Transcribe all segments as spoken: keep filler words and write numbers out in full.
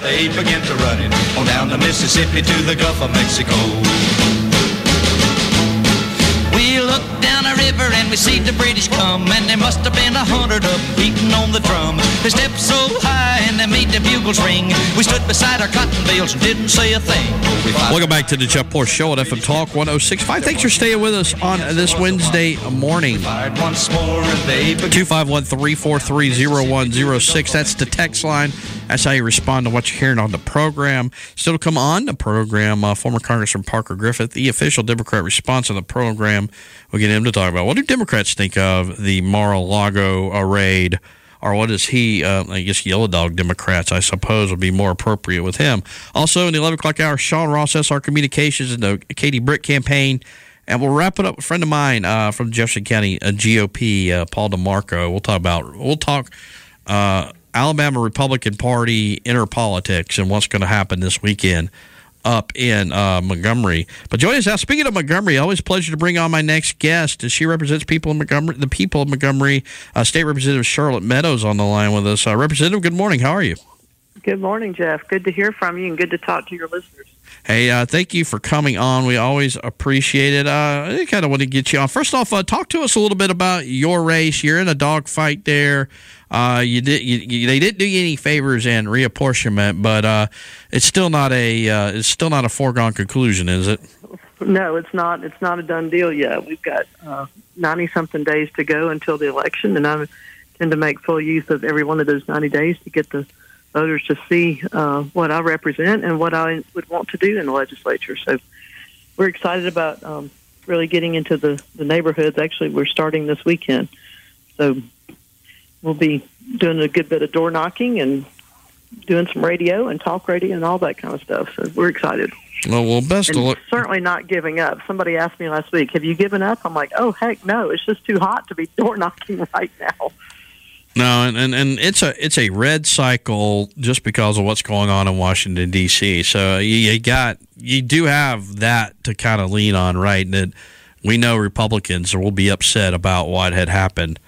they began to run it on down the Mississippi to the Gulf of Mexico. We looked down the river and we see the British come, and there must have been a hundred of them beating on the drum. They stepped so high and they made the bugles ring. We stood beside our cotton bales and didn't say a thing. Welcome back to the Jeff Poor Show at F M Talk one oh six point five. Thanks for staying with us on this Wednesday morning. two five one, three four three, zero one zero six. That's the text line. That's how you respond to what you're hearing on the program. Still to come on the program, uh, former Congressman Parker Griffith, the official Democrat response on the program. We'll get him to talk about what do Democrats think of the Mar-a-Lago uh, raid, or what is he, uh, I guess Yellow Dog Democrats, I suppose, would be more appropriate with him. Also, in the eleven o'clock hour, Sean Ross, S R Communications, and the Katie Britt campaign. And we'll wrap it up with a friend of mine uh, from Jefferson County, uh, G O P, uh, Paul DeMarco. We'll talk about, we'll talk uh, Alabama Republican Party inner politics and what's going to happen this weekend up in uh, Montgomery. But join us now. Speaking of Montgomery, always a pleasure to bring on my next guest. She represents people in Montgomery, the people of Montgomery. Uh, State Representative Charlotte Meadows on the line with us. Uh, Representative, good morning. How are you? Good morning, Jeff. Good to hear from you and good to talk to your listeners. Hey, uh, thank you for coming on. We always appreciate it. Uh, I kind of want to get you on. First off, uh, talk to us a little bit about your race. You're in a dogfight there. Uh, you did. You, you, they didn't do you any favors in reapportionment, but uh, it's still not a. Uh, it's still not a foregone conclusion, is it? No, it's not. It's not a done deal yet. We've got uh, ninety something days to go until the election, and I intend to make full use of every one of those ninety days to get the voters to see uh, what I represent and what I would want to do in the legislature. So we're excited about um, really getting into the, the neighborhoods. Actually, we're starting this weekend. So we'll be doing a good bit of door knocking and doing some radio and talk radio and all that kind of stuff. So we're excited. Well, well, best and of luck. Certainly not giving up. Somebody asked me last week, have you given up? I'm like, oh, heck no. It's just too hot to be door knocking right now. No, and, and, and it's a it's a red cycle just because of what's going on in Washington, D C. So you, you got you do have that to kind of lean on, right? That we know Republicans will be upset about what had happened.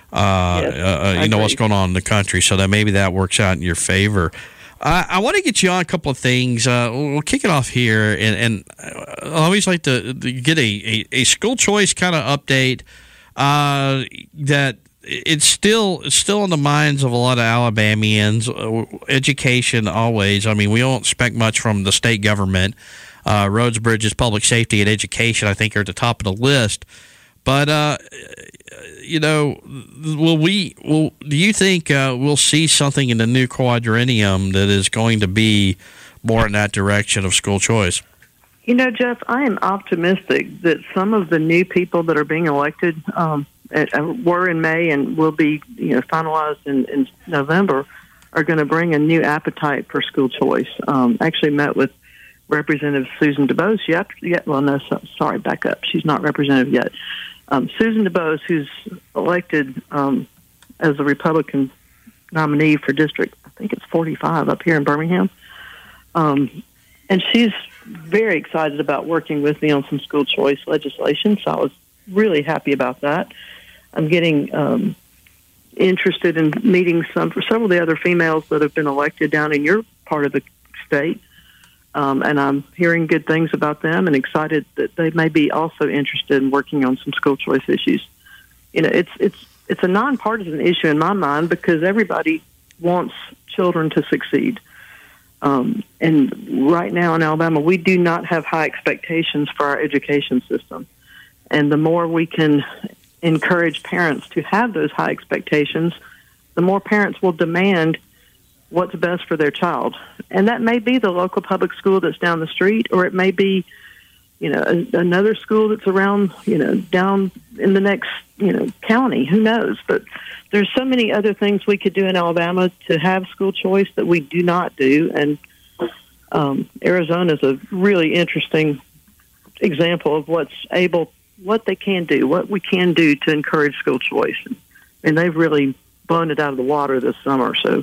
Uh, yes, uh, you know what's going on in the country, so that maybe that works out in your favor. Uh, I want to get you on a couple of things. Uh, we'll kick it off here, and, and I always like to, to get a, a, a school choice kind of update uh, that. It's still it's still in the minds of a lot of Alabamians. Uh, education always. I mean, we don't expect much from the state government. Uh, roads, bridges, public safety, and education, I think, are at the top of the list. But uh, you know, will we? Will do you think uh, we'll see something in the new quadrennium that is going to be more in that direction of school choice? You know, Jeff, I am optimistic that some of the new people that are being elected. Um, were in May and will be, you know, finalized in, in November, are going to bring a new appetite for school choice. Um, actually met with Representative Susan DuBose. Yet, yet, well, no, so, sorry, back up. She's not representative yet. Um, Susan DuBose, who's elected um, as a Republican nominee for District, I think it's forty-five up here in Birmingham. Um, and she's very excited about working with me on some school choice legislation, so I was really happy about that. I'm getting um, interested in meeting some for several of the other females that have been elected down in your part of the state, um, and I'm hearing good things about them and excited that they may be also interested in working on some school choice issues. You know, it's it's it's a nonpartisan issue in my mind because everybody wants children to succeed. Um, and right now in Alabama, we do not have high expectations for our education system. And the more we can encourage parents to have those high expectations, the more parents will demand what's best for their child. And that may be the local public school that's down the street, or it may be, you know, a, another school that's around, you know, down in the next, you know, county. Who knows? But there's so many other things we could do in Alabama to have school choice that we do not do. And um, Arizona is a really interesting example of what's able what they can do, what we can do to encourage school choice. And they've really blown it out of the water this summer. So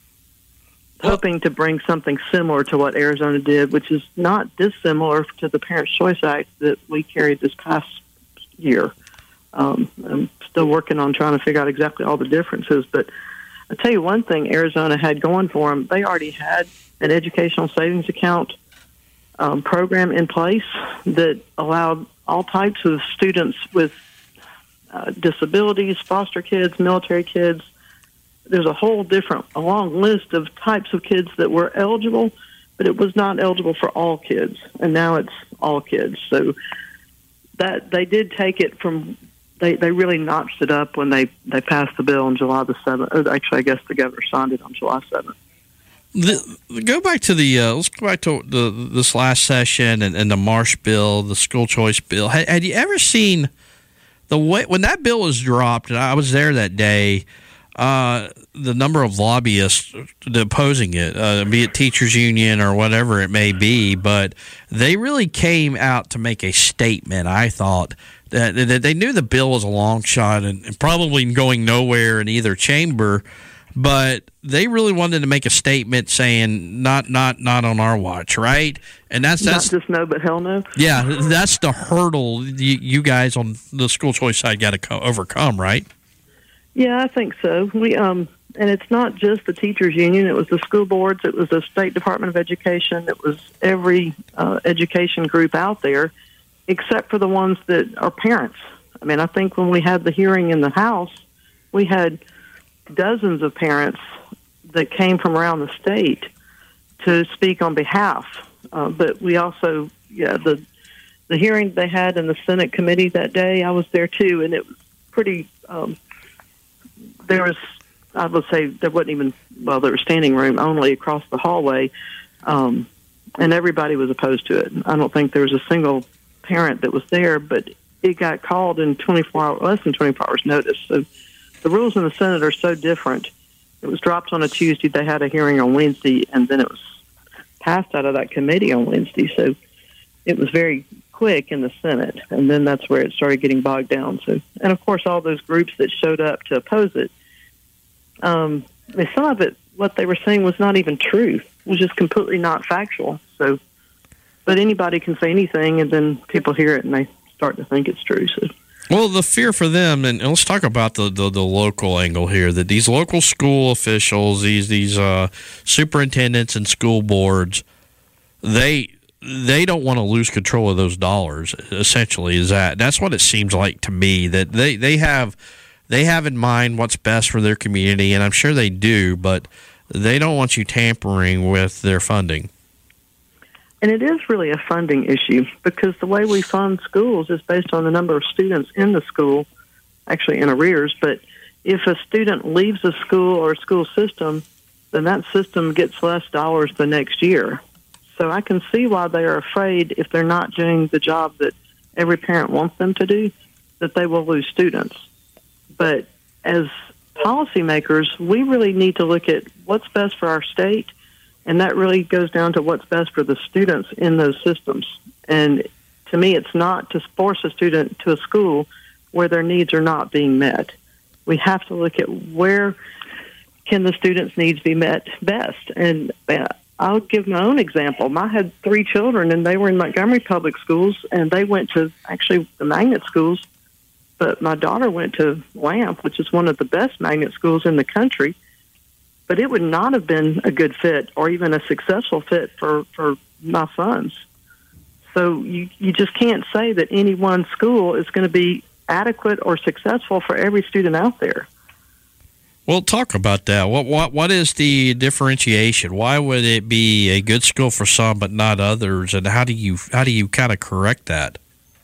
hoping to bring something similar to what Arizona did, which is not dissimilar to the Parents' Choice Act that we carried this past year. Um, I'm still working on trying to figure out exactly all the differences, but I'll tell you one thing Arizona had going for them. They already had an educational savings account um, program in place that allowed all types of students with uh, disabilities, foster kids, military kids. There's a whole different, a long list of types of kids that were eligible, but it was not eligible for all kids, and now it's all kids. So that they did take it from, they, they really notched it up when they, they passed the bill on July the seventh. Actually, I guess the governor signed it on July seventh. The, go back to the, uh, let's go back to the, this last session and, and the Marsh bill, the school choice bill. Had, had you ever seen the way, when that bill was dropped, and I was there that day, Uh, the number of lobbyists opposing it, uh, be it teachers union or whatever it may be, but they really came out to make a statement. I thought that, that they knew the bill was a long shot and, and probably going nowhere in either chamber, but they really wanted to make a statement saying not not not on our watch, right? And that's that's not just no, but hell no. Yeah, that's the hurdle you, you guys on the school choice side got to co- overcome, right? Yeah, I think so. We um, and it's not just the teachers union. It was the school boards. It was the State Department of Education. It was every uh, education group out there, except for the ones that are parents. I mean, I think when we had the hearing in the House, we had dozens of parents that came from around the state to speak on behalf. Uh, but we also, yeah, the the hearing they had in the Senate committee that day, I was there too, and it was pretty. Um, There was, I would say, there wasn't even, well, there was standing room only across the hallway, um, and everybody was opposed to it. I don't think there was a single parent that was there, but it got called in twenty-four hours, less than twenty-four hours notice. So the rules in the Senate are so different. It was dropped on a Tuesday. They had a hearing on Wednesday, and then it was passed out of that committee on Wednesday. So it was very quick in the Senate, and then that's where it started getting bogged down. So, and of course, all those groups that showed up to oppose it, um, some of it, what they were saying was not even true. It was just completely not factual. So, but anybody can say anything, and then people hear it and they start to think it's true. So, well, the fear for them, and let's talk about the, the, the local angle here, that these local school officials, these these uh, superintendents and school boards, they they don't want to lose control of those dollars, essentially, is that. That's what it seems like to me, that they, they have they have in mind what's best for their community, and I'm sure they do, but they don't want you tampering with their funding. And it is really a funding issue, because the way we fund schools is based on the number of students in the school, actually in arrears. But if a student leaves a school or a school system, then that system gets less dollars the next year. So I can see why they are afraid, if they're not doing the job that every parent wants them to do, that they will lose students. But as policymakers, we really need to look at what's best for our state, and that really goes down to what's best for the students in those systems. And to me, it's not to force a student to a school where their needs are not being met. We have to look at where can the students' needs be met best. And uh, I'll give my own example. I had three children, and they were in Montgomery Public Schools, and they went to actually the magnet schools. But my daughter went to Lamp, which is one of the best magnet schools in the country. But it would not have been a good fit or even a successful fit for, for my sons. So you, you just can't say that any one school is going to be adequate or successful for every student out there. Well, talk about that. What what what is the differentiation? Why would it be a good school for some but not others? And how do you how do you kind of correct that?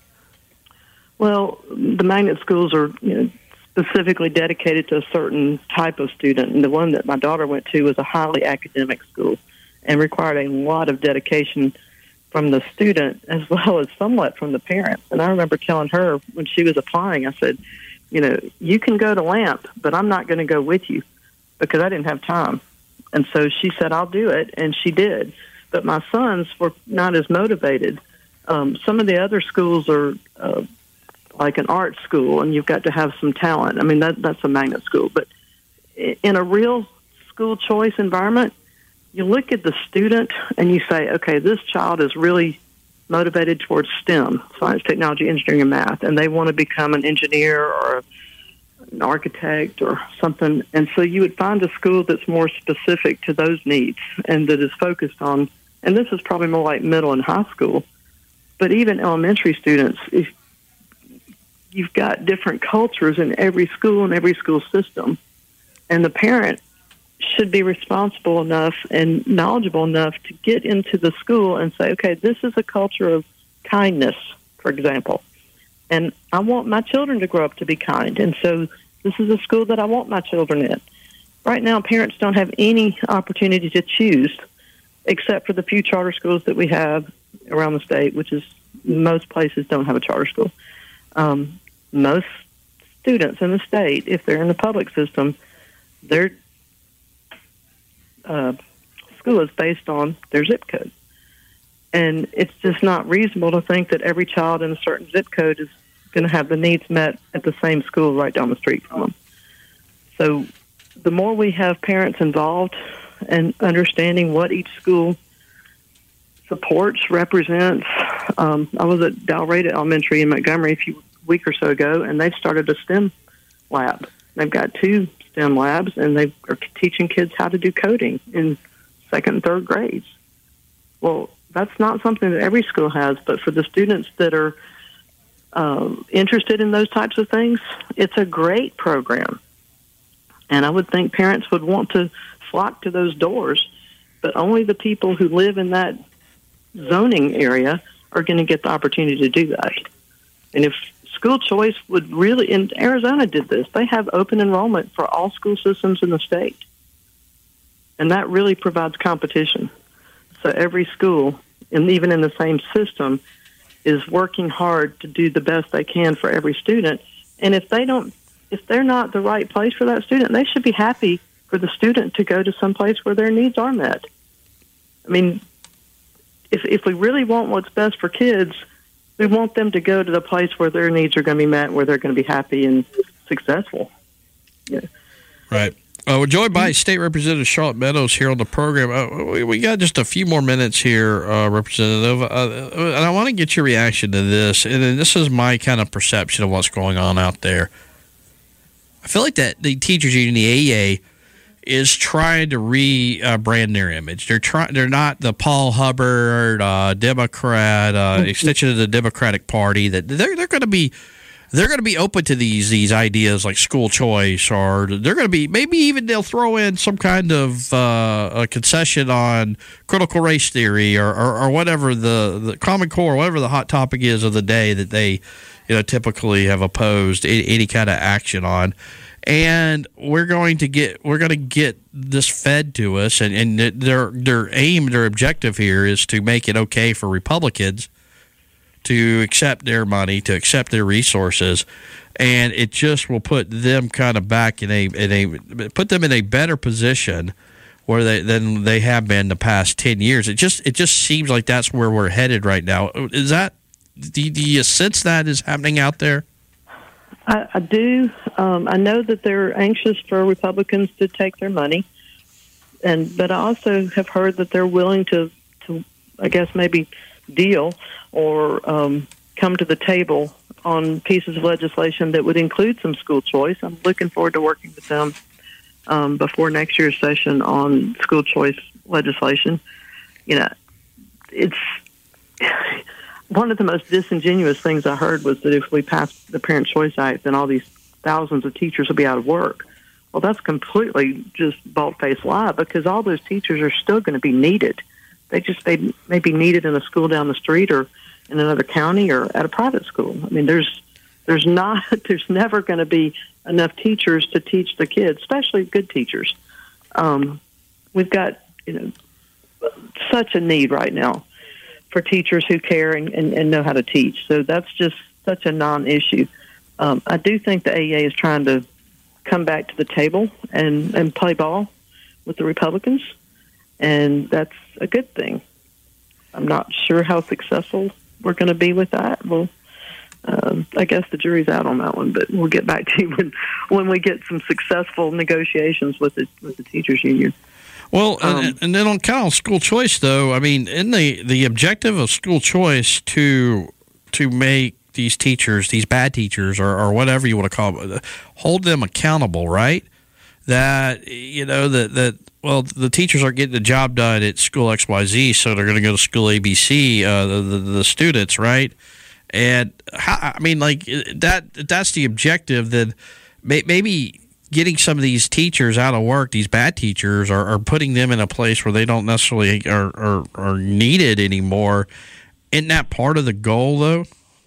Well, the magnet schools are, you know, specifically dedicated to a certain type of student, and the one that my daughter went to was a highly academic school and required a lot of dedication from the student as well as somewhat from the parents. And I remember telling her when she was applying, I said, you know, you can go to Lamp, but I'm not going to go with you, because I didn't have time. And so she said, I'll do it, and she did. But my sons were not as motivated. Um, some of the other schools are uh, like an art school, and you've got to have some talent. I mean, that, that's a magnet school. But in a real school choice environment, you look at the student and you say, okay, this child is really motivated towards STEM, science, technology, engineering, and math, and they want to become an engineer or an architect or something. And so you would find a school that's more specific to those needs and that is focused on, and this is probably more like middle and high school, but even elementary students, if you've got different cultures in every school and every school system, and the parent should be responsible enough and knowledgeable enough to get into the school and say, okay, this is a culture of kindness, for example, and I want my children to grow up to be kind, and so this is a school that I want my children in. Right now, parents don't have any opportunity to choose, except for the few charter schools that we have around the state, which is most places don't have a charter school. Um, most students in the state, if they're in the public system, their uh, school is based on their zip code. And it's just not reasonable to think that every child in a certain zip code is going to have the needs met at the same school right down the street from them. So the more we have parents involved and understanding what each school supports, represents. Um, I was at Dalrata Elementary in Montgomery a few week or so ago, and they've started a STEM lab. They've got two STEM labs, and they are teaching kids how to do coding in second and third grades. Well, that's not something that every school has, but for the students that are um, interested in those types of things, it's a great program. And I would think parents would want to flock to those doors, but only the people who live in that zoning area are going to get the opportunity to do that. And if school choice would really, and Arizona did this, they have open enrollment for all school systems in the state. And that really provides competition. So every school, and even in the same system, is working hard to do the best they can for every student. And if they don't, if they're not the right place for that student, they should be happy for the student to go to some place where their needs are met. I mean, if if we really want what's best for kids, we want them to go to the place where their needs are going to be met, where they're going to be happy and successful. Yeah. Right. Uh, we're joined by State Representative Charlotte Meadows here on the program. Uh, we, we got just a few more minutes here, uh, Representative, uh, and I want to get your reaction to this. And, and this is my kind of perception of what's going on out there. I feel like that the teachers union, the A E A, is trying to rebrand uh, their image. They're trying. They're not the Paul Hubbard uh, Democrat uh, extension of the Democratic Party. That they're they're going to be. They're going to be open to these these ideas like school choice, or they're going to be maybe even they'll throw in some kind of uh, a concession on critical race theory or, or, or whatever the, the Common Core, whatever the hot topic is of the day that they you know typically have opposed any, any kind of action on. And we're going to get we're going to get this fed to us, and, and their their aim, their objective here is to make it okay for Republicans to accept their money, to accept their resources, and it just will put them kind of back in a in a put them in a better position where they than they have been the past ten years. It just it just seems like that's where we're headed right now. Is that do, do you sense that is happening out there? I, I do. Um, I know that they're anxious for Republicans to take their money, and but I also have heard that they're willing to to I guess maybe deal or um, come to the table on pieces of legislation that would include some school choice. I'm looking forward to working with them um, before next year's session on school choice legislation. You know, it's one of the most disingenuous things I heard was that if we pass the Parent Choice Act, then all these thousands of teachers will be out of work. Well, that's completely just bald-faced lie, because all those teachers are still going to be needed. They just they may be needed in a school down the street or in another county or at a private school. I mean, there's there's not there's never going to be enough teachers to teach the kids, especially good teachers. Um, we've got you know such a need right now for teachers who care and, and, and know how to teach. So that's just such a non-issue. Um, I do think the A E A is trying to come back to the table and, and play ball with the Republicans. And that's a good thing. I'm not sure how successful we're going to be with that. Well, um, I guess the jury's out on that one, but we'll get back to you when, when we get some successful negotiations with the with the teachers union. Well, um, and, and then on kind of school choice, though, I mean, in the the objective of school choice to to make these teachers, these bad teachers, or, or whatever you want to call them, hold them accountable, right? That, you know, that, that well, the teachers are getting the job done at school X Y Z, so they're going to go to school A B C, uh, the, the, the students, right? And, how, I mean, like, that that's the objective, that may, maybe getting some of these teachers out of work, these bad teachers, are, are putting them in a place where they don't necessarily are, are, are needed anymore. Isn't that part of the goal, though?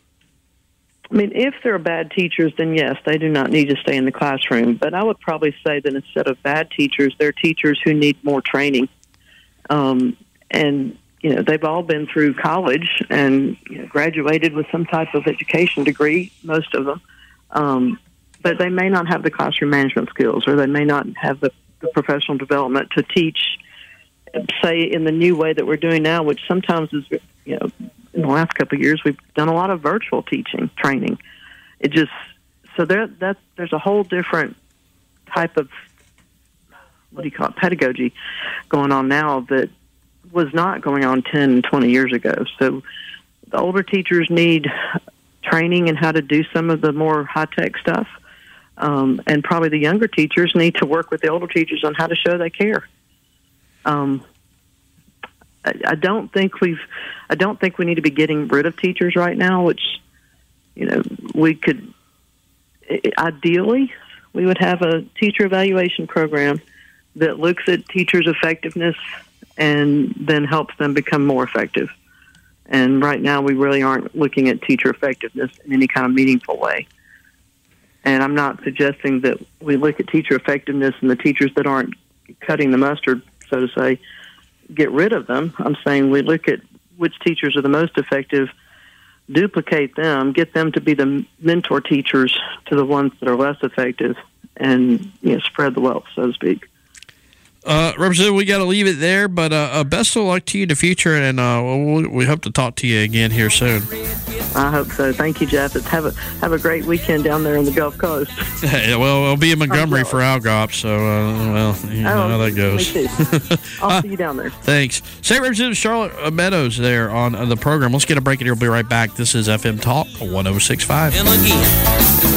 I mean, if they're bad teachers, then yes, they do not need to stay in the classroom. But I would probably say that instead of bad teachers, they're teachers who need more training. Um, and, you know, they've all been through college and, you know, graduated with some type of education degree, most of them. Um, but they may not have the classroom management skills, or they may not have the, the professional development to teach, say, in the new way that we're doing now, which sometimes is, you know, in the last couple of years, we've done a lot of virtual teaching, training. It just, so there, that, there's a whole different type of, what do you call it, pedagogy going on now that was not going on ten, twenty years ago. So the older teachers need training in how to do some of the more high-tech stuff. Um, and probably the younger teachers need to work with the older teachers on how to show they care. Um, I, I don't think we've, I don't think we need to be getting rid of teachers right now, which, you know, we could, ideally, we would have a teacher evaluation program that looks at teachers' effectiveness and then helps them become more effective. And right now, we really aren't looking at teacher effectiveness in any kind of meaningful way. And I'm not suggesting that we look at teacher effectiveness and the teachers that aren't cutting the mustard, so to say, get rid of them. I'm saying we look at which teachers are the most effective, duplicate them, get them to be the mentor teachers to the ones that are less effective, and, you know, spread the wealth, so to speak. Uh, Representative, we got to leave it there, but uh, uh, best of luck to you in the future, and uh, we'll, we hope to talk to you again here soon. I hope so. Thank you, Jeff. It's have a have a great weekend down there on the Gulf Coast. Hey, well, we'll be in Montgomery for Algop, so, uh, well, you know oh, how that goes. Me too. I'll uh, see you down there. Thanks. State Representative Charlotte Meadows there on uh, the program. Let's get a break, and we'll be right back. This is F M Talk one oh six point five.